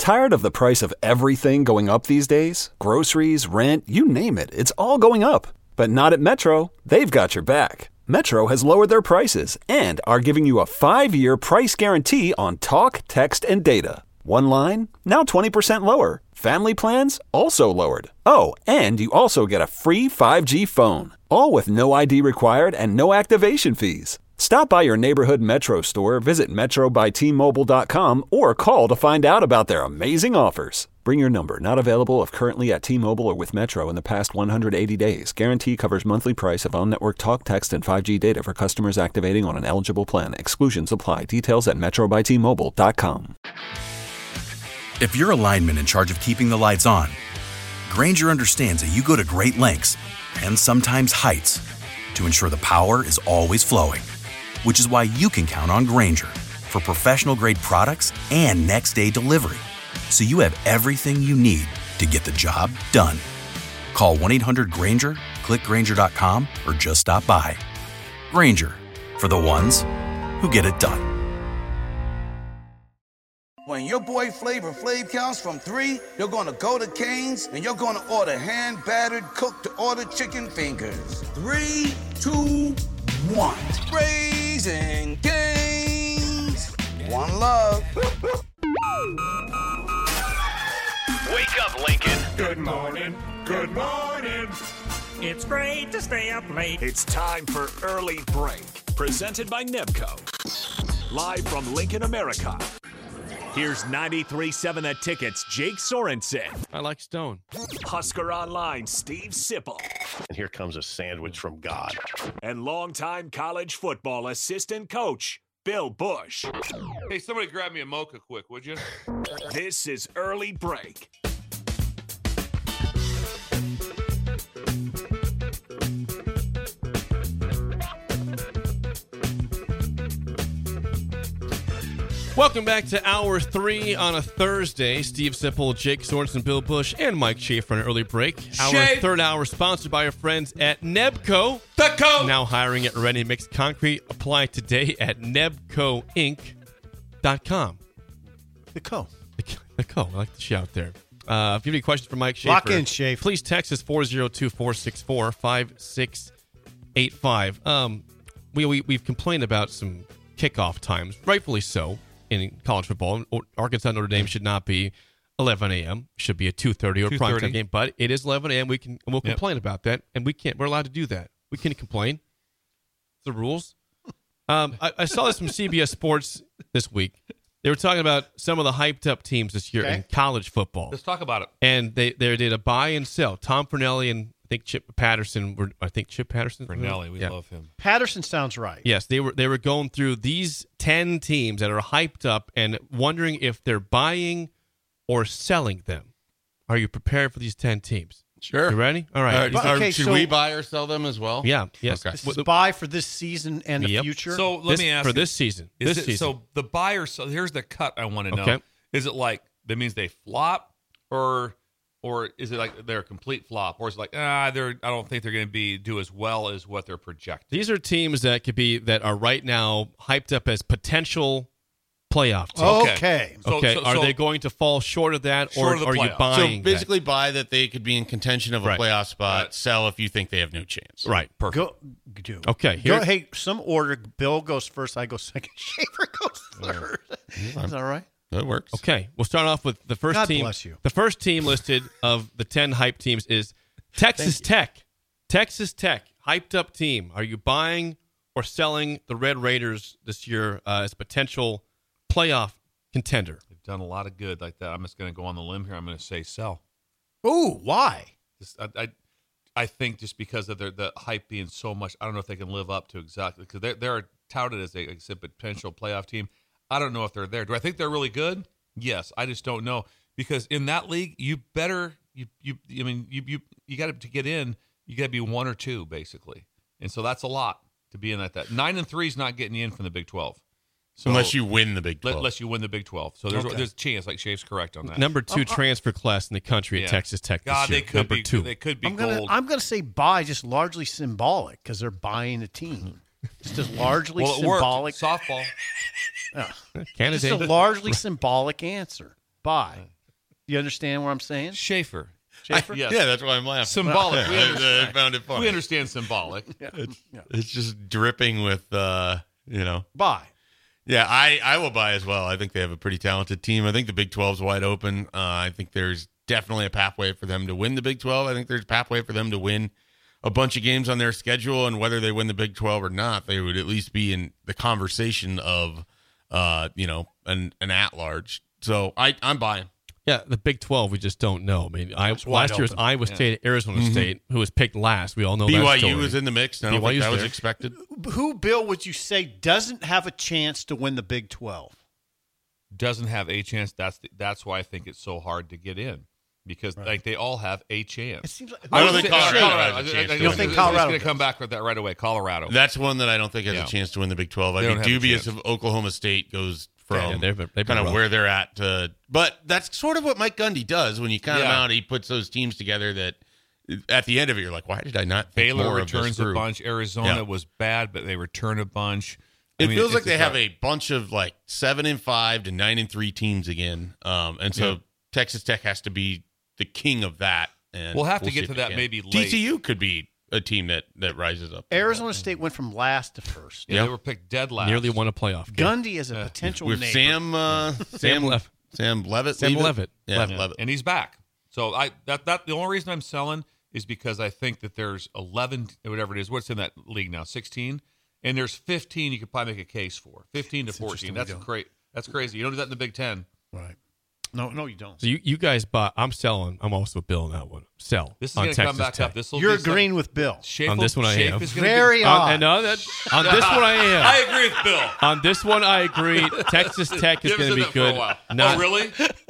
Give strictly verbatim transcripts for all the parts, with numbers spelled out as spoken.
Tired of the price of everything going up these days? Groceries, rent, you name it, it's all going up. But not at Metro. They've got your back. Metro has lowered their prices and are giving you a five-year price guarantee on talk, text, and data. One line, now twenty percent lower. Family plans, also lowered. Oh, and you also get a free five G phone. All with no I D required and no activation fees. Stop by your neighborhood Metro store, visit metro by t mobile dot com, or call to find out about their amazing offers. Bring your number. Not available if currently at T-Mobile or with Metro in the past one hundred eighty days. Guarantee covers monthly price of on-network talk, text, and five G data for customers activating on an eligible plan. Exclusions apply. Details at metro by t mobile dot com. If you're a lineman in charge of keeping the lights on, Grainger understands that you go to great lengths and sometimes heights to ensure the power is always flowing, which is why you can count on Grainger for professional-grade products and next-day delivery, so you have everything you need to get the job done. Call one eight hundred Grainger, click Grainger dot com, or just stop by. Grainger, for the ones who get it done. When your boy Flavor Flav counts from three, you're gonna go to Cane's and you're gonna order hand-battered, cooked-to-order chicken fingers. Three, two, one. Raising Cane's. One love. Wake up, Lincoln. Good morning. Good morning. It's great to stay up late. It's time for Early Break, presented by Nebco. Live from Lincoln, America. Here's ninety-three point seven The Ticket's Jake Sorensen. I like Stone. Husker Online, Steve Sipple. And here comes a sandwich from God. And longtime college football assistant coach, Bill Bush. Hey, somebody grab me a mocha quick, would you? This is Early Break. Welcome back to Hour three on a Thursday. Steve Sipple, Jake Sorensen, Bill Bush, and Mike Schaefer on an Early Break. Our Shave. third hour sponsored by our friends at Nebco. The Co. Now hiring at Ready Mixed Concrete. Apply today at nebco inc dot com. The Co. The, the Co. I like the shout there. Uh, if you have any questions for Mike Schaefer, Lock in, Schaefer. Please text us four oh two, four six four, five six eight five. Um, we, we, we've complained about some kickoff times, rightfully so. In college football, Arkansas Notre Dame should not be eleven a.m. Should be a two thirty or prime time game, but it is eleven a.m. We can we'll yep. complain about that, and we can't. We're allowed to do that. We can complain. It's the rules. Um, I, I saw this from C B S Sports this week. They were talking about some of the hyped up teams this year okay. in college football. Let's talk about it. And they they did a buy and sell. Tom Fornelli and I think Chip Patterson were. I think Chip Patterson. Fornelli, we yeah. love him. Patterson sounds right. Yes, they were. They were going through these ten teams that are hyped up and wondering if they're buying or selling them. Are you prepared for these ten teams? Sure. You ready? All right. All right. Okay, should so, we buy or sell them as well? Yeah. Yes. Okay. This is buy for this season and yep. the future. So let this, me ask for you, this season. Is This it, season. So the buyer. So here's the cut. I want to know. Okay. Is it like that means they flop, or or is it like they're a complete flop, or is it like ah they're I don't think they're going to be do as well as what they're projecting? These are teams that could be that are right now hyped up as potential playoff teams. Okay. Okay. So, okay. so, are so, they going to fall short of that, short or of the are you playoff. buying? So basically, that? buy that they could be in contention of a Right. playoff spot. Right. Sell if you think they have no chance. Right. Perfect. Go, do. Okay. Here, Go, hey, some order. Bill goes first. I go second. Schaefer goes third. Is that all right? That works. Okay, we'll start off with the first God team. bless you. The first team listed of the ten hype teams is Texas Tech. Texas Tech, hyped up team. Are you buying or selling the Red Raiders this year uh, as a potential playoff contender? They've done a lot of good like that. I'm just going to go on the limb here. I'm going to say sell. Ooh, why? Just, I, I I think just because of their the hype being so much, I don't know if they can live up to exactly because they're they're touted as a, as a potential playoff team. I don't know if they're there. Do I think they're really good? Yes, I just don't know because in that league, you better you you I mean you you you got to get in. You got to be one or two basically, and so that's a lot to be in at that. Nine and three is not getting you in from the Big twelve. So unless you win the Big twelve. Unless you win the Big twelve. So there's Okay. there's a chance. Like Shave's correct on that. Number two Uh, uh, transfer class in the country Yeah. at Texas Tech this God, year. they could Number be two. They could be I'm gonna gold. I'm gonna say buy, just largely symbolic because they're buying a team. It's just largely well, it symbolic. worked. Softball. Yeah. It's Candidate. a largely symbolic answer. Buy. You understand what I'm saying? Schaefer. Schaefer? I, yes. Yeah, that's why I'm laughing. Symbolic. We I, understand, I found it funny. We understand symbolic. Yeah. It's, Yeah. it's just dripping with, uh, you know. Buy. Yeah, I, I will buy as well. I think they have a pretty talented team. I think the Big twelve's wide open. Uh, I think there's definitely a pathway for them to win the Big twelve. I think there's a pathway for them to win a bunch of games on their schedule, and whether they win the Big twelve or not, they would at least be in the conversation of, uh, you know, an, an at-large. So I, I'm buying. Yeah, the Big twelve, we just don't know. I mean, I, It's wide last year's open. Iowa Yeah. State, Arizona Mhm. State, who was picked last. We all know B that Y U story. was in the mix. I don't B Y U's think that was there. expected. Who, Bill, would you say doesn't have a chance to win the Big twelve? Doesn't have a chance. That's the, that's why I think it's so hard to get in because Right. like they all have a chance. It seems like I don't would think say- Colorado Colorado. has a I- chance I- to I- win I- the Big It's twelve. going to come back with that right away. Colorado. That's one that I don't think has Yeah. a chance to win the Big twelve. I'd They be don't have a dubious chance. if Oklahoma State goes from Yeah, they've been- they've been kind of rough. where they're at to, but that's sort of what Mike Gundy does when you count them Yeah. out. He puts those teams together that at the end of it, you're like, why did I not think Baylor more of this returns a group? bunch. Arizona Yeah. was bad, but they return a bunch. It I mean, feels it's like they a have tough- a bunch of like seven and five to nine and three teams again, um, and so Yeah. Texas Tech has to be the king of that. And We'll have to see get if to they that can. maybe late. T C U could be a team that that rises up. Arizona State went from last to first. Yeah, Yeah. they were picked dead last. Nearly won a playoff game. Gundy is a potential with neighbor. Sam uh, Sam Lev- Sam Levitt. Sam Leavitt? Levitt. Yeah, Levitt. Levitt. and he's back. So I that that the only reason I'm selling is because I think that there's eleven, whatever it is. What's in that league now? sixteen, and there's fifteen. You could probably make a case for fifteen to That's interesting fourteen. That's to go. great. That's crazy. You don't do that in the Big Ten. Right. No, no, you don't. So you, you guys bought. I'm selling. I'm also with Bill on that one. Sell. This is on going to come Texas back Tech. up. This will You're be some- agreeing with Bill. Shape On will- this one I Shape am. is gonna Very be, odd. On, and no, that, on this one I am. I agree with Bill. On this one I agree. Texas Tech is You haven't going to said be that for good. a while. Not Oh, really?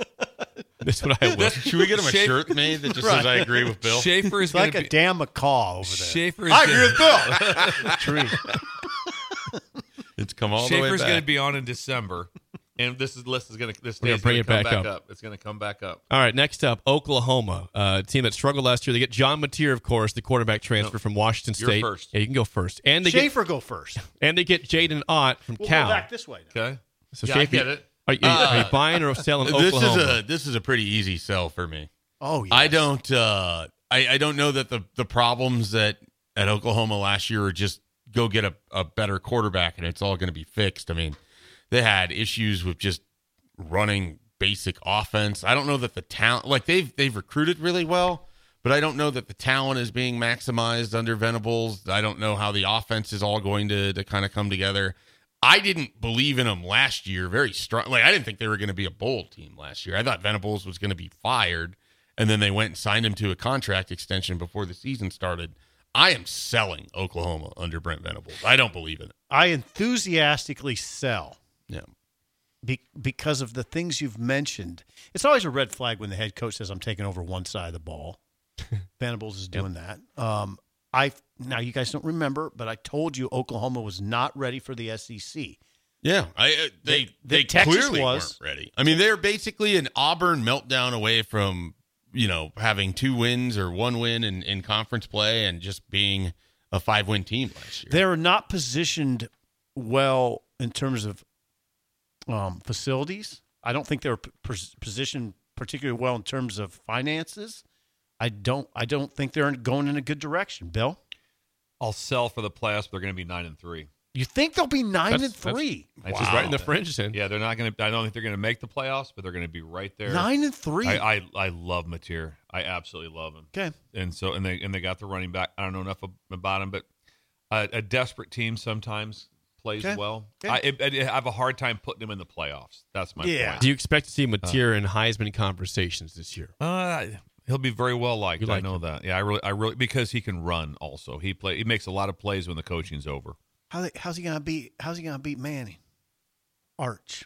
this one I will. Should we get him a Shape- shirt made that just Right. says I agree with Bill? Schaefer is It's like going a to be. Dan McCall over there. Schaefer is I gonna- agree with Bill. Tree. It's come all the way Schaefer's back. going to be on in December, and this is list is going to this We're gonna day's bring going it to come back back up. up. It's going to come back up. All right, next up, Oklahoma, uh, a team that struggled last year. They get John Mateer, of course, the quarterback transfer No. from Washington You're State. first. Yeah, you can go first. And they get Schaefer, go first. and they get Jaden Ott from We'll Cal. go back this way now. Okay. So Yeah, I Schaefer, get it. Are you, are you buying or selling This Oklahoma? is a this is a pretty easy sell for me. Oh, yeah. I don't uh, I, I don't know that the the problems that at Oklahoma last year are just go get a, a better quarterback and it's all going to be fixed. I mean, they had issues with just running basic offense. I don't know that the talent like they've they've recruited really well, but I don't know that the talent is being maximized under Venables. I don't know how the offense is all going to to kind of come together. I didn't believe in them last year very strong. Like I didn't think they were going to be a bowl team last year. I thought Venables was going to be fired, and then they went and signed him to a contract extension before the season started. I am selling Oklahoma under Brent Venables. I don't believe in it. I enthusiastically sell. Yeah. Be- because of the things you've mentioned. It's always a red flag when the head coach says, I'm taking over one side of the ball. Venables is doing yep. that. Um, I Now, you guys don't remember, but I told you Oklahoma was not ready for the S E C. Yeah, I uh, they The- they the Texas clearly was. weren't ready. I mean, they're basically an Auburn meltdown away from, you know, having two wins or one win in, in conference play and just being a five-win team last year. They're not positioned well in terms of um, facilities. I don't think they're p- positioned particularly well in terms of finances. I don't. I don't think they're going in a good direction. Bill, I'll sell for the playoffs. But they're going to be nine and three. you think they'll be nine That's- and three? That's Wow. just right in the fringe, then. Yeah, they're not going to. I don't think they're going to make the playoffs, but they're going to be right there. Nine and three. I, I I love Mateer. I absolutely love him. Okay. And so and they and they got the running back. I don't know enough about him, but a, a desperate team sometimes plays Okay. well. Okay. I, I, I have a hard time putting him in the playoffs. That's my Yeah. point. Do you expect to see Mateer in Heisman conversations this year? Uh, he'll be very well liked. You like I know him. that. Yeah, I really, I really, because he can run. Also, he play. He makes a lot of plays when the coaching's over. How they, how's he gonna beat? How's he gonna beat Manning? Arch.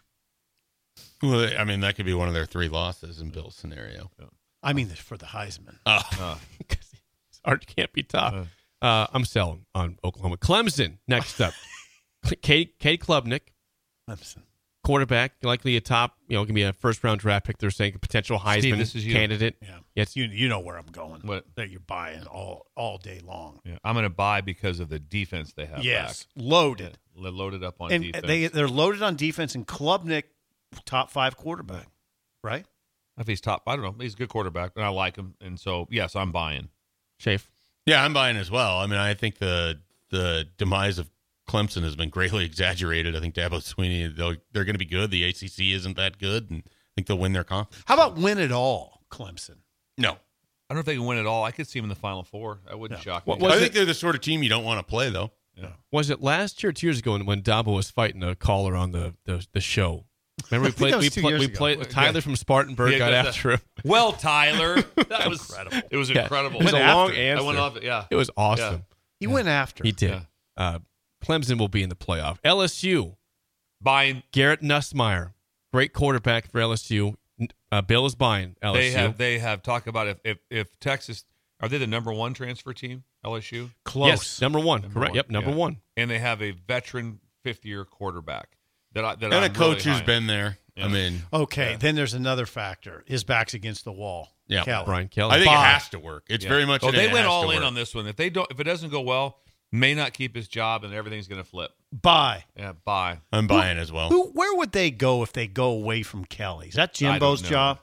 Well, I mean, that could be one of their three losses in Bill's scenario. I mean, for the Heisman. Oh. Art can't be tough. Uh, I'm selling on Oklahoma. Clemson next up. Kate Kate Klubnik, Clemson. quarterback, likely a top, you know, can be a first round draft pick. They're saying a potential Heisman Steve, this is you. candidate. Yeah. Yes, You you know where I'm going. What? That you're buying all all day long. Yeah, I'm going to buy because of the defense they have. Yes, back. loaded. Yeah, they're loaded up on And defense. they they're loaded on defense. And Klubnik, top five quarterback, right? If he's top, I don't know. He's a good quarterback, and I like him. And so, yes, I'm buying. Shafe. Yeah, I'm buying as well. I mean, I think the the demise of Clemson has been greatly exaggerated. I think Dabo Swinney, they're, they're going to be good. The A C C isn't that good, and I think they'll win their conference. How about win it all, Clemson? No. I don't know if they can win it all. I could see them in the Final Four. That wouldn't Yeah. shock me. I think they're the sort of team you don't want to play, though. Yeah. Was it last year or two years ago when, when Dabo was fighting a caller on the, the, the show? Remember we played that was we, two play, years we ago. played Tyler Yeah. from Spartanburg Yeah, got that- after him. Well, Tyler, that was incredible. It was Yeah. incredible. It was a Went long after. answer. I went off it. Yeah, It was awesome. He went after. He did. Yeah. Uh, Clemson will be in the playoff. L S U, buying. Garrett Nussmeier, great quarterback for L S U. Uh, Bill is buying L S U. They have they have talked about if, if if Texas are they the number one transfer team? L S U Close. Yes, number one. Number Correct. one, Yep, number yeah. one. and they have a veteran fifth year quarterback that I that And I'm a coach really who's high been there. Yeah. I mean, Okay, Yeah. then there's another factor. His back's against the wall. Yeah. Kelly. Brian Kelly. I think Bye. it has to work. It's Yeah. very much. Oh, an they it went has all to in work. on this one. If they don't, if it doesn't go well, may not keep his job, and everything's going to flip. Bye. Yeah, bye. I'm buying as well. Who? Where would they go if they go away from Kelly? Is that I don't Jimbo's know. job?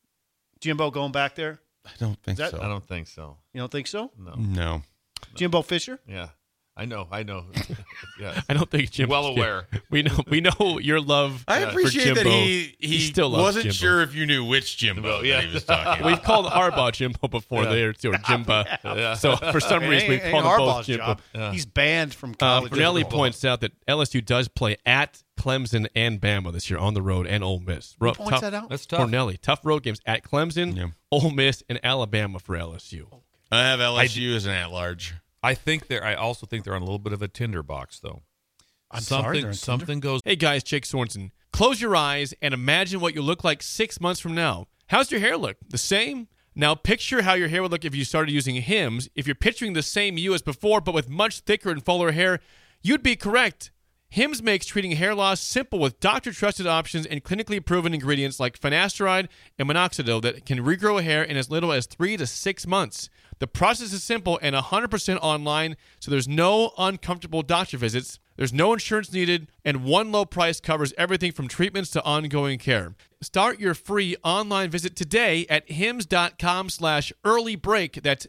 Jimbo going back there? I don't think Is that- so. I don't think so. You don't think so? No. No. Jimbo Fisher? Yeah, I know. I know. yeah. I don't think Jim. Well aware. We know. We know your love. I uh, appreciate for that Jimbo. he he, still loves wasn't Jimbo. sure if you knew which Jimbo Well, that yeah. he was talking about. We've called Harbaugh Jimbo before Yeah. there too, or Jimba. Yeah. So for some It reason ain't- we ain't called them both Harbaugh's Jimbo. job. Yeah. He's banned from Uh, college. Fernelli football. points out that L S U does play at Clemson and Bama this year on the road, and Ole Miss. Who Ro- points tough- that out? That's tough. Cornelli. Tough road games at Clemson, Yeah. Ole Miss, and Alabama for L S U. I have L S U as an at-large. I think they're. I also think they're on a little bit of a tinderbox, though. I'm something, sorry, they're in something goes. Hey guys, Jake Sorensen. Close your eyes and imagine what you look like six months from now. How's your hair look? The same? Now picture how your hair would look if you started using Hims. If you're picturing the same you as before, but with much thicker and fuller hair, you'd be correct. Hims makes treating hair loss simple with doctor-trusted options and clinically proven ingredients like finasteride and minoxidil that can regrow hair in as little as three to six months. The process is simple and one hundred percent online, so there's no uncomfortable doctor visits. There's no insurance needed, and one low price covers everything from treatments to ongoing care. Start your free online visit today at hims.com slash early break. That's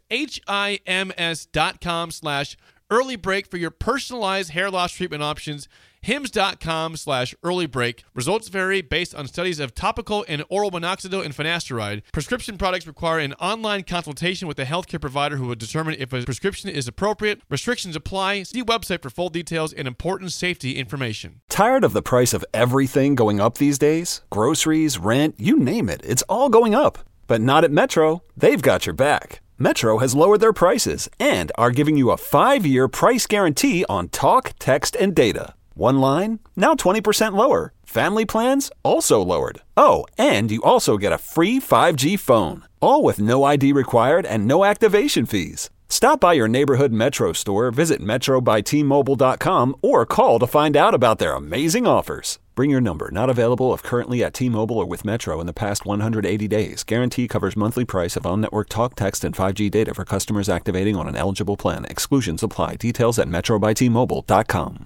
H-I-M-S dot com slash early break for your personalized hair loss treatment options. Hims.com slash early break. Results vary based on studies of topical and oral minoxidil and finasteride. Prescription products require an online consultation with a healthcare provider who will determine if a prescription is appropriate. Restrictions apply. See website for full details and important safety information. Tired of the price of everything going up these days? Groceries, rent, you name it, it's all going up. But not at Metro. They've got your back. Metro has lowered their prices and are giving you a five-year price guarantee on talk, text, and data. One line, now twenty percent lower. Family plans, also lowered. Oh, and you also get a free five G phone. All with no I D required and no activation fees. Stop by your neighborhood Metro store, visit metro by t mobile dot com, or call to find out about their amazing offers. Bring your number, not available if currently at T-Mobile or with Metro in the past one hundred eighty days. Guarantee covers monthly price of on-network talk, text, and five G data for customers activating on an eligible plan. Exclusions apply. Details at metro by t mobile dot com.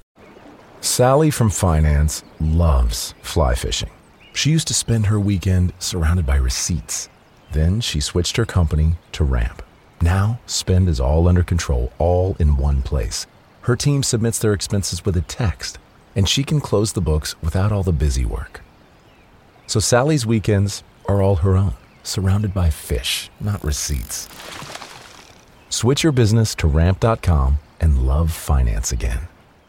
Sally from finance loves fly fishing. She used to spend her weekend surrounded by receipts. Then she switched her company to Ramp. Now, spend is all under control, all in one place. Her team submits their expenses with a text, and she can close the books without all the busy work. So Sally's weekends are all her own, surrounded by fish, not receipts. Switch your business to ramp dot com and love finance again.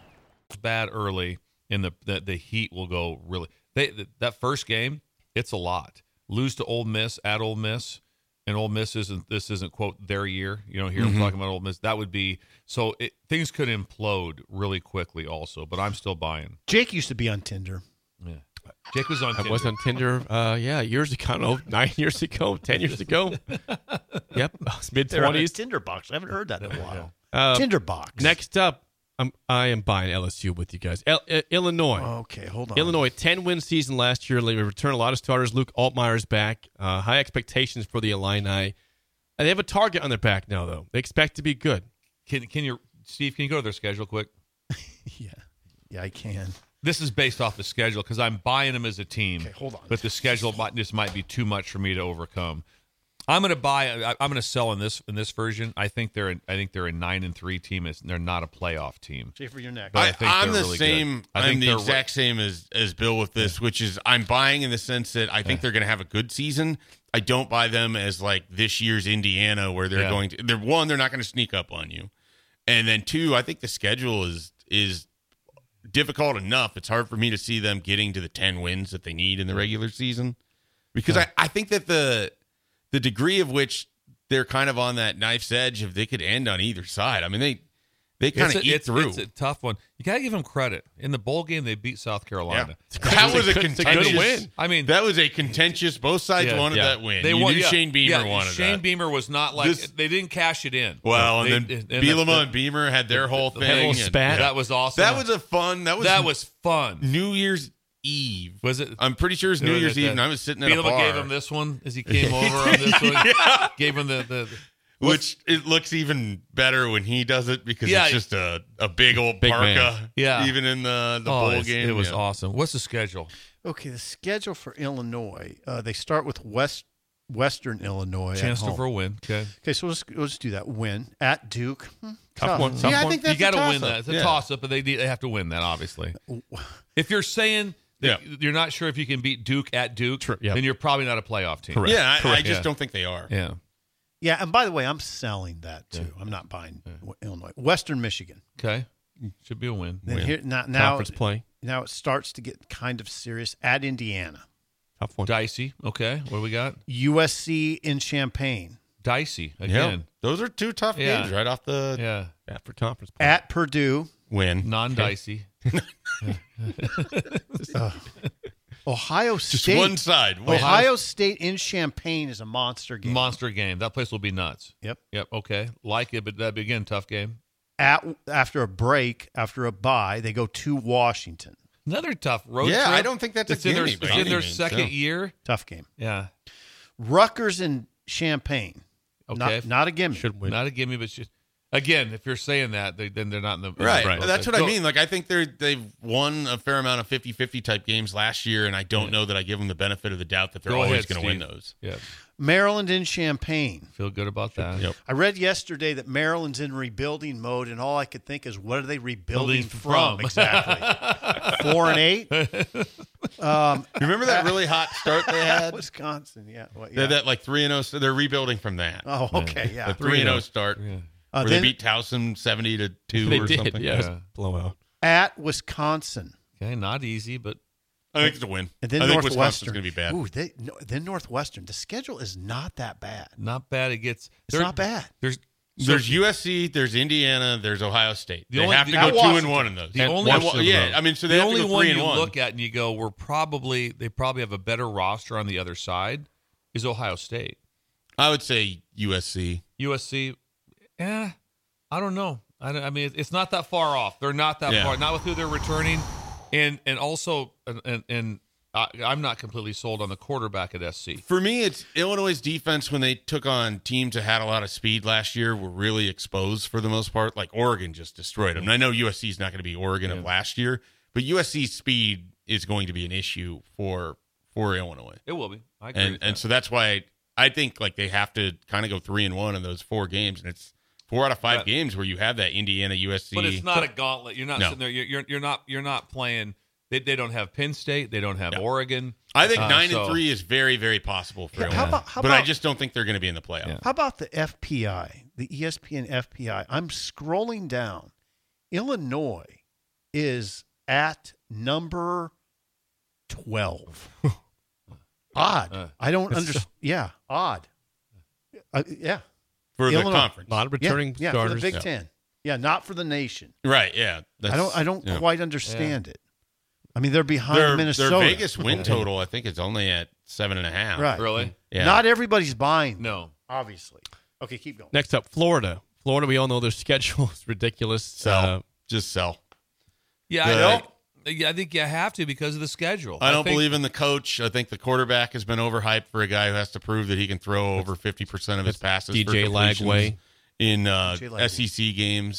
Bad early, and the, the the heat will go really. They th- that first game, it's a lot. Lose to Ole Miss at Ole Miss, and Ole Miss isn't this isn't quote their year. You know, here Mm-hmm. I'm talking about Ole Miss. That would be so. It, things could implode really quickly, also. But I'm still buying. Jake used to be on Tinder. Yeah, Jake was on. I Tinder. was on Tinder, uh, yeah, years ago, I don't know, nine years ago, ten years ago. Yep, mid They're on a twenties. Tinder box. I haven't heard that in a while. Uh, Tinder box. Next up, I'm, I am buying L S U with you guys. El- I- Illinois. Okay, hold on. Illinois, ten-win season last year. They return a lot of starters. Luke Altmaier's back. Uh, high expectations for the Illini. And they have a target on their back now, though. They expect to be good. Can can you, Steve? Can you go to their schedule quick? Yeah, yeah, I can. this is based off the schedule because I'm buying them as a team. Okay, hold on. But the schedule might, just might be too much for me to overcome. I'm going to buy. I, I'm going to sell in this in this version. I think they're. In, I think they're a nine and three team. It's, they're not a playoff team. Schaefer, you're next. But I, I think I'm they're the really same. Good. I I'm think the they're exact same as as Bill with this, which is I'm buying in the sense that I think Yeah. they're going to have a good season. I don't buy them as like this year's Indiana, where they're Yeah. going to. They're one, they're not going to sneak up on you, and then two, I think the schedule is is difficult enough. It's hard for me to see them getting to the ten wins that they need in the regular season, because Yeah. I, I think that the the degree of which they're kind of on that knife's edge if they could end on either side. I mean, they they kind It's of a- eat it's, through. It's a tough one. You got to give them credit. In the bowl game, they beat South Carolina. Yeah. That was a It's a good contentious win. I mean, that was a contentious. Both sides Yeah, wanted yeah. that win. they you won. knew Yeah, Shane Beamer yeah, wanted Shane that. Beamer was not like This- they didn't cash it in. Well, They- and then and the- Bielema the- and Beamer had their whole the thing. little and- spat. yeah. That was awesome. That was a fun. That was that was fun. New Year's Eve. Was it? I'm pretty sure it was New Doing Year's it Eve, that- and I was sitting at a Bielema bar. gave him this one as he came over on this one. Yeah. Gave him the, the, the Which it looks even better when he does it because Yeah. it's just a, a big old Big parka. man. Yeah. Even in the, the oh, bowl it's- game. It was yeah. awesome. What's the schedule? Okay, the schedule for Illinois. Uh, they start with West Western Illinois. Chance at to home. for a win. Okay. Okay, so let's, let's do that. Win at Duke. Hmm, Tough one. Tough Yeah, I one. think that's You got to a win toss-up. that. It's a Yeah. toss up, but they need- they have to win that. Obviously, if you're saying that Yeah. you're not sure if you can beat Duke at Duke, True, yeah. then you're probably not a playoff team. Correct. Yeah, I, I Correct. just Yeah. don't think they are. Yeah. Yeah, and by the way, I'm selling that too. I'm not buying Illinois. Western Michigan. Okay. Should be a win. Then Win. here now, now Conference play. now it starts to get kind of serious at Indiana. Tough one. Dicey. Okay. What do we got? U S C in Champaign. Dicey Yeah. again. Those are two tough Yeah. games right off the Yeah. Yeah, for conference play. At Purdue. win. Non-dicey. Ohio Just State. one side. Win. Ohio State in Champaign is a monster game. Monster game. That place will be nuts. Yep. Yep. Okay. Like it, but that again, tough game. At after a break, after a bye, they go to Washington. Another tough road Yeah, trip. I don't think that's a it's in their, gimme by it's in any their means, second yeah. year. Tough game. Yeah. Rutgers in Champaign. Okay. Not, not a gimme. Should win. Not a gimme, but should, again, if you're saying that, they, then they're not in the Right. Right. That's what Okay. I Go- mean. Like, I think they're, they've won a fair amount of fifty-fifty type games last year, and I don't know that I give them the benefit of the doubt that they're Go always ahead, going to win Steve. those. Yeah. Maryland in Champaign. Feel good about that. Yep. I read yesterday that Maryland's in rebuilding mode, and all I could think is, what are they rebuilding Building from? from. Exactly. Four and eight. Um, Remember that really hot start they had? Wisconsin. Yeah. Well, They yeah. had that like three and oh. So they're rebuilding from that. Oh, okay. Yeah. The three and oh start. Yeah. Uh, where then- they beat Towson seventy to two They or did. something. Yeah, it was Yeah. a blowout. At Wisconsin. Okay. Not easy, but I think it's a win. And then I think Northwestern. Wisconsin's going to be bad. Ooh, they, no, then Northwestern. The schedule is not that bad. not bad. It gets. It's not bad. There's There's U S C, there's Indiana, there's Ohio State. The They only- have to the- go at two Washington. and one in those. The And only- one- Washington, yeah, though. I mean, so they the have only to go one three you and one. look at and you go, we're probably they probably have a better roster on the other side. Is Ohio State. I would say U S C. U S C, eh, I don't know. I, don't- I mean, it's not that far off. They're not that Yeah. far. Not with who they're returning, and and also and and, and I, I'm not completely sold on the quarterback at S C. For me, it's Illinois' defense when they took on teams that had a lot of speed last year were really exposed for the most part. Like Oregon just destroyed them. And I know U S C is not going to be Oregon of last year, but U S C's speed is going to be an issue for for Illinois. It will be. I agree. And with and that. so that's why I, I think like they have to kind of go three and one in those four games, and it's four out of five But- games where you have that Indiana U S C. But it's not a gauntlet. You're not No. sitting there. You're, you're you're not you're not playing. They, they don't have Penn State. They don't have No. Oregon. I think Uh, nine so- and three is very very possible for Yeah, Illinois. how about- how but I about- just don't think they're going to be in the playoffs. Yeah. How about the F P I, the E S P N F P I? I'm scrolling down. Illinois is at number twelve. Odd. Uh, I don't understand. Yeah, odd. Uh, yeah. For the Illinois. conference. A lot of Yeah, returning yeah, starters. for the Big Yeah. Ten. Yeah, not for the nation. Right, yeah. I don't. I don't yeah. quite understand it. I mean, they're behind Their, Minnesota. their Vegas win total, I think, is only at seven and a half. Right. Really? Yeah. Not everybody's buying. them, No. obviously. Okay, keep going. Next up, Florida. Florida, we all know their schedule is ridiculous. Sell. Uh, Just sell. Yeah, The- I know. Yeah, I think you have to because of the schedule. I don't think- believe in the coach. I think the quarterback has been overhyped for a guy who has to prove that he can throw over fifty percent of his passes. D J for completions Lagway. in uh, D J Lagway. S E C games.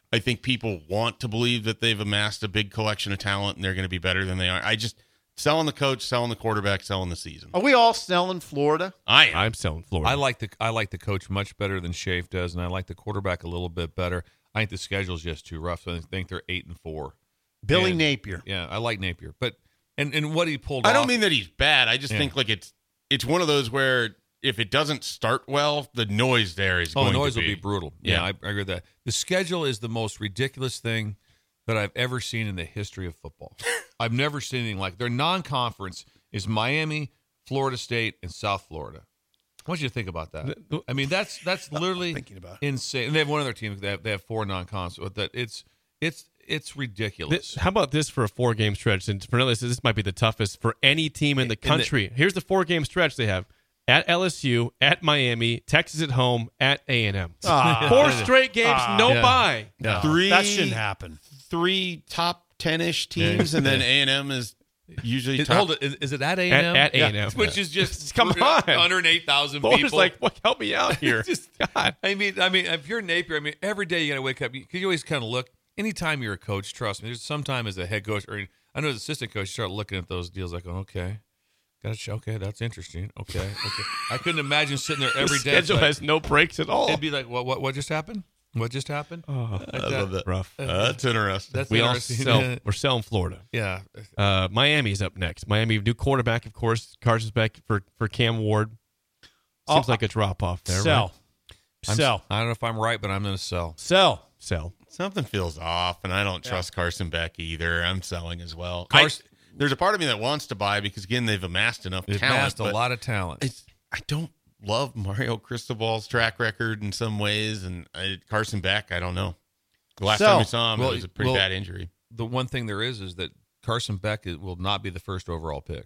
I think people want to believe that they've amassed a big collection of talent and they're going to be better than they are. I just selling the coach, selling the quarterback, selling the season. Are we all selling Florida? I am. I'm selling Florida. I like the I like the coach much better than Shafe does, and I like the quarterback a little bit better. I think the schedule's just too rough. So I think they're eight and four. Billy and, Napier. Yeah, I like Napier, but and and what he pulled. I off, don't mean that he's bad. I just Yeah. think like it's it's one of those where if it doesn't start well, the noise there is Oh, going the noise to will be be brutal. Yeah, Yeah. I, I agree with that. The schedule is the most ridiculous thing that I've ever seen in the history of football. I've never seen anything like their non-conference is Miami, Florida State, and South Florida. I want you to think about that. I mean, that's that's literally thinking about insane. And they have one other team. They have, they have four non-cons. But that it's it's it's ridiculous. This- how about this for a four-game stretch? And Fernando says this might be the toughest for any team in the In the- country. Here's the four-game stretch they have. At L S U, at Miami, Texas at home, at A and M. Ah. Four straight games, Ah. no Yeah. bye. No, Three- that shouldn't happen. Three top ten-ish teams, and then A and M is usually Is, top. hold it. Is, is it at A At, and M? at A and M. Which is just Come on. one hundred eight thousand Bo's people. like, what, help me out here. Just- God. I mean, I mean, if you're Napier, I mean, every day you got to wake up because you always kind of look. Anytime you're a coach, trust me, there's sometime as a head coach or I know as assistant coach, you start looking at those deals like, oh, okay, got to okay, that's interesting. Okay, okay. I couldn't imagine sitting there every the day. schedule It's like- has no breaks at all. It'd be like, what, what, what just happened? What just happened? Oh, Like I love that. rough. That's interesting. That's we all interesting. sell, we're selling Florida. Yeah. Uh, Miami's up next. Miami, new quarterback, of course. Carson's back for, for Cam Ward. Seems Oh, like a drop off there. Sell. Right? Sell. I don't know if I'm right, but I'm going to sell. Sell. Sell. Something feels off, and I don't trust Carson Beck either. I'm selling as well. Carson- I, there's a part of me that wants to buy because again they've amassed enough They've talent. amassed a but lot of talent. It's, I don't love Mario Cristobal's track record in some ways, and I, Carson Beck, I don't know. The last Sell. time we saw him, Well, it was a pretty well, bad injury. The one thing there is is that Carson Beck is, will not be the first overall pick.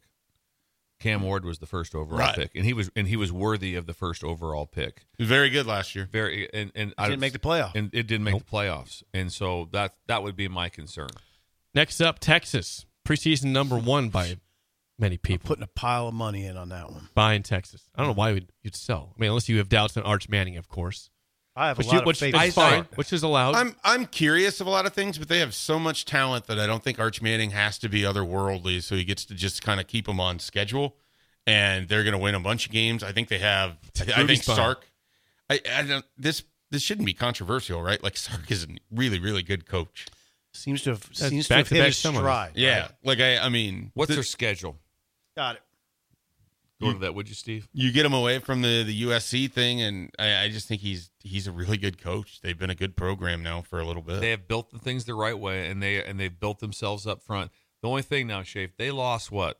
Cam Ward was the first overall Right. pick, and he was and he was worthy of the first overall pick. He was very good last year. Very and and I Didn't make the playoff. and it didn't make the playoffs, and so that that would be my concern. Next up, Texas. Preseason number one by many people. Putting a pile of money in on that one. Buying Texas. I don't know why you'd, you'd sell. I mean, unless you have doubts on Arch Manning, of course. I have Which, a lot you, of which faith. is in fine, Florida. which is allowed. I'm I'm curious of a lot of things, but they have so much talent that I don't think Arch Manning has to be otherworldly, so he gets to just kind of keep them on schedule, and they're going to win a bunch of games. I think they have. I, I Rudy think Spahn. Sark. I, I don't. This this shouldn't be controversial, right? Like Sark is a really really good coach. Seems to have That's seems to have hit back-to-back his summers. stride. Yeah, right? like I I mean, What's the- their schedule? Got it. Go to that, would you, Steve? you get him away from the, the U S C thing, and I, I just think he's he's a really good coach. They've been a good program now for a little bit. They have built the things the right way, and they and they've built themselves up front. The only thing now, Shafe, they lost what?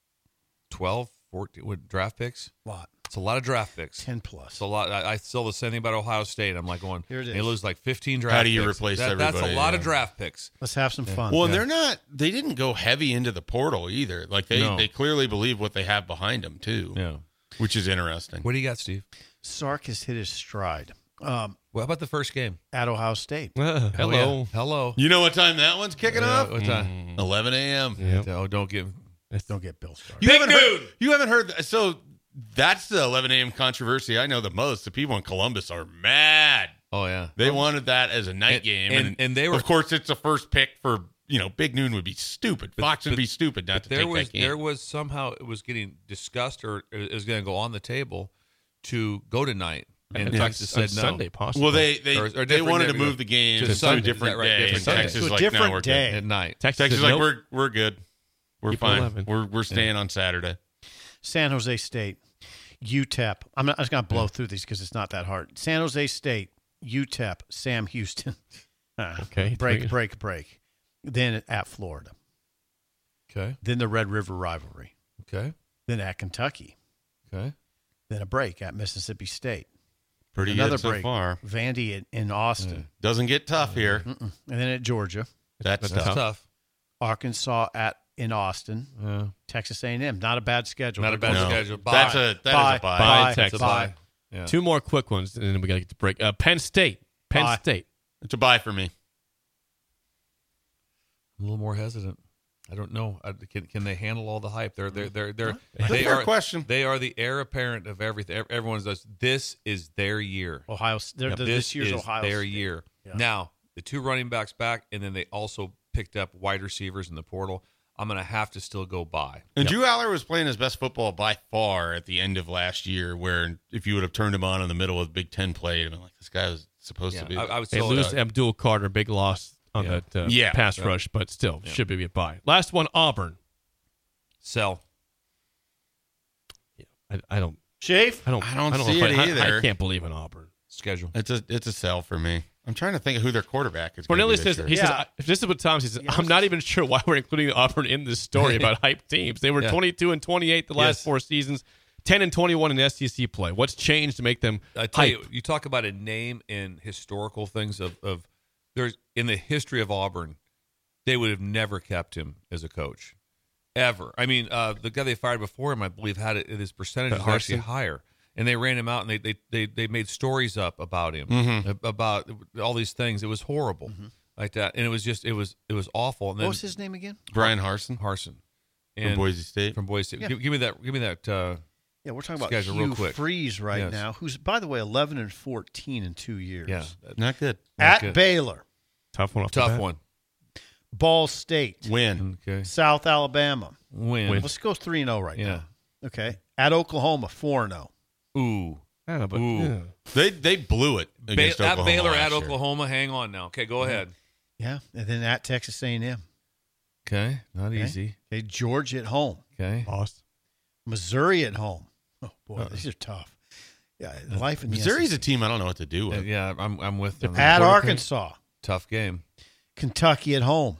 twelve, fourteen what, draft picks? Lot. It's a lot of draft picks. Ten plus. It's a lot. I, I still the same thing about Ohio State. I'm like going, Here it they is. lose like fifteen draft How do you picks. replace that, That's a everybody, lot yeah. of draft picks. Let's have some fun. Well, and Yeah. they're not. They didn't go heavy into the portal either. Like they, No. they clearly believe what they have behind them too. Yeah. which is interesting. What do you got, Steve? Sark has hit his stride. Um, What about the first game? At Ohio State. Uh, Oh, hello. yeah. Hello. You know what time that one's kicking Yeah, off? what time? eleven a.m. Yep. Oh, don't get. Don't get Bill started. You Big haven't heard, dude! you haven't heard that. So that's the eleven a.m. controversy I know the most. The people in Columbus are mad. Oh yeah, They wanted that as a night And- game, and- and they were- of course, it's the first pick for you know. Big Noon would be stupid. Fox would but- be stupid not to there take was that game. there was somehow it was getting discussed or it was going to go on the table to go tonight, and Yeah. Texas On said no. Sunday, possibly. well, they they, Or- or they different wanted to day- move the game to to, Sunday. a different Is that right? day. Different and Sunday. Texas To a is like, no, different we're day. good. at night. Texas Texas is said like, nope. we're we're good. We're Keep it fine. eleven. We're we're staying on Saturday. San Jose State, U T E P. I'm, not, I'm just going to blow through these because it's not that hard. San Jose State, U T E P, Sam Houston. Ah, Okay, Break, three. break, break. Then at Florida. Okay. Then the Red River rivalry. Okay. Then at Kentucky. Okay. Then a break at Mississippi State. Pretty Another good so break. far. Vandy in, in Austin. Doesn't get tough here. Mm-mm. And then at Georgia. That's That's tough. That's tough. Arkansas at in Austin. Yeah. Texas A and M. Not a bad schedule. Not a bad No. schedule. Bye. That's a that is Bye. a buy. Bye, Bye. Texas. Bye. Yeah. Two more quick ones, and then we got to get to break. Uh, Penn State. Penn Bye. State. It's a buy for me. I'm a little more hesitant. I don't know. I, can can they handle all the hype? They're they're they're they're That's a they fair are question. They are the heir apparent of everything. Everyone's this. This is their year. Ohio. They're, Yep. this, this year's is Ohio their State. year. Yeah. Now the two running backs back, and then they also picked up wide receivers in the portal. I'm going to have to still go by. And Yep. Drew Aller was playing his best football by far at the end of last year, where if you would have turned him on in the middle of Big Ten play, you'd have been like, this guy was supposed Yeah, to be. I, I was They still, lose uh, Abdul Carter, big loss on Yeah. that uh, Yeah. pass Yeah. rush, but still Yeah. should be a bye. Last one, Auburn. sell. I, I don't. Shafe? I don't. I don't know see if it I, I- either. I can't believe in Auburn. Schedule. It's a it's a sell for me. I'm trying to think of who their quarterback is. gonna Cornelius be this says year. he Yeah. says if this is what Tom says. Yeah, I'm not even sure why we're including Auburn in this story about hype teams. They were Yeah. twenty-two and twenty-eight the last Yes. four seasons, ten and twenty-one in S E C play. What's changed to make them I tell hype? you, you talk about a name and historical things of, of there's in the history of Auburn, they would have never kept him as a coach, ever. I mean, uh, the guy they fired before him, I believe, had it, his percentage Uh, was actually Harsin? higher, and they ran him out and they they they, they made stories up about him, Mhm. ab- about all these things. It was horrible, like that, and it was just it was it was awful. And What then was his name again? Brian Harsin Harsin from and Boise State. from Boise State. Yeah. Give, give me that. Give me that. Uh, Yeah, we're talking about Schedule Hugh real quick. Freeze right Yes. now, who's, by the way, eleven and fourteen in two years. yeah, Not good. At good. Baylor, Tough one. Off the tough bat. one. Ball State, Win. Okay, South Alabama. win. Let's go three and zero right Yeah. now. Okay. At Oklahoma, four and zero. Ooh. Yeah, but Ooh. yeah. They they blew it Ba- against at Oklahoma Baylor, last at year. Oklahoma. Hang on now. Okay, go ahead. Yeah, and then at Texas A and M. Okay, not Okay. easy. Okay, Georgia at home, Okay, Lost. Missouri at home. Oh boy, these are tough. Yeah, life in the Missouri's S E a team I don't know what to do Uh, with. yeah, I'm I'm with them. at Florida Arkansas, Tough game. Kentucky at home,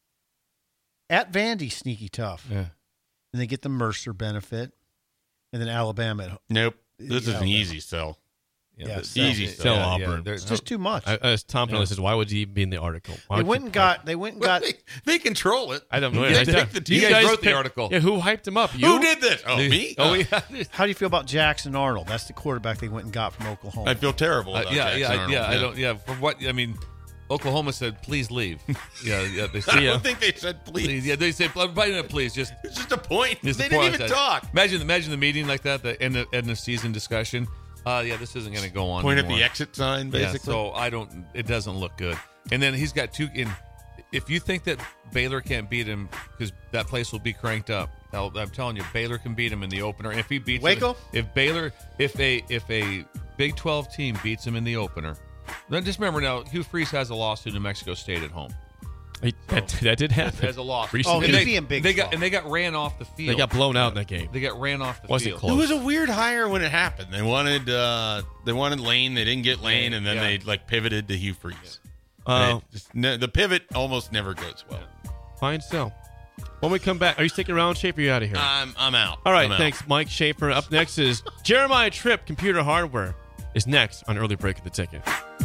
at Vandy, sneaky tough, Yeah, and they get the Mercer benefit, and then Alabama at home. Nope. This is an Alabama. easy sell. Yeah, but- sell. Easy Sell yeah, Auburn. yeah, there's- It's just too much. I, as Tom Yeah. Fennelly says, why would he be in the article? Why they would went you- and got. They went and got. Well, they, they control it. I don't know. They I- take the you team. guys wrote the picked- article. Yeah, who hyped him up? You? Who did this? Oh, me? Oh, Uh, yeah. How do you feel about Jackson Arnold? That's the quarterback they went and got from Oklahoma. I feel terrible Uh, about yeah, Jackson yeah, Arnold. yeah. I don't. Yeah, from what I mean, Oklahoma said, please leave. Yeah, yeah. They I said, don't ya. think they said please. please. Yeah, they said, "Please, please, just." It's just a point. It's they the didn't point. even I said- talk. Imagine, imagine the meeting like that, the end of, end of season discussion. Uh, yeah, this isn't going to go on. Point anymore. at the exit sign, basically. Yeah, so I don't. It doesn't look good. And then he's got two. In if you think that Baylor can't beat him because that place will be cranked up, I'll, I'm telling you, Baylor can beat him in the opener. If he beats Waco? him, if Baylor, if a if a Big twelve team beats him in the opener, then just remember now, Hugh Freeze has a loss to New Mexico State at home. He- that, that did happen. Has a loss. Recently. Oh, And he'd they, be in Big they got twelve. and they got ran off the field. They got blown out in that game. They got ran off the Wasn't field. close. It was a weird hire when it happened. They wanted uh, they wanted Lane. They didn't get Lane, and then Yeah. they like pivoted to Hugh Freeze. Uh, And it just, ne- the pivot almost never goes well. Fine sell. When we come back, are you sticking around, Schaefer? Or are you out of here? I'm I'm out. All right, I'm out. thanks, Mike Schaefer. Up next is Jeremiah Tripp. Computer hardware is next on Early Break of the Ticket.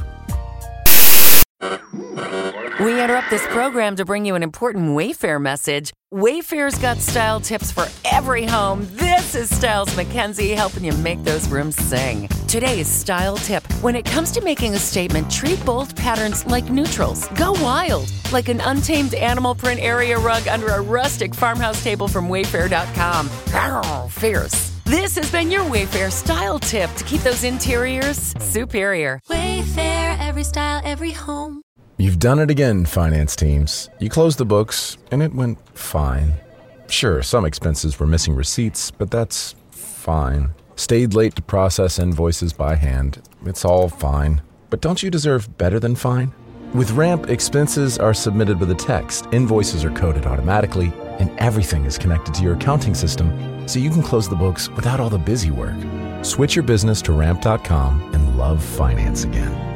We interrupt this program to bring you an important Wayfair message. Wayfair's got style tips for every home. This is Styles McKenzie helping you make those rooms sing. Today's style tip. When it comes to making a statement, treat bold patterns like neutrals. Go wild, like an untamed animal print area rug under a rustic farmhouse table from Wayfair dot com. Arr, fierce. This has been your Wayfair style tip to keep those interiors superior. Wayfair, every style, every home. You've done it again, finance teams. You closed the books, and it went fine. Sure, some expenses were missing receipts, but that's fine. Stayed late to process invoices by hand. It's all fine. But don't you deserve better than fine? With Ramp, expenses are submitted with a text, invoices are coded automatically, and everything is connected to your accounting system, so you can close the books without all the busy work. Switch your business to ramp dot com and love finance again.